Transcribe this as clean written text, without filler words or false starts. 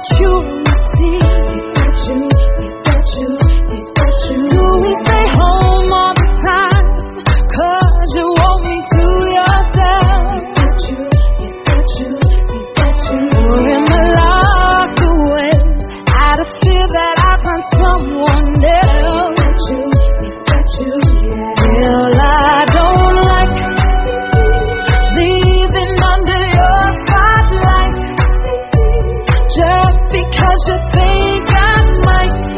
you see? Do we stay home all the time? 'Cause you want me to yourself. Or am I locked away out of fear that I find someone else? Well, I don't like leaving under your spotlight just because you think I might.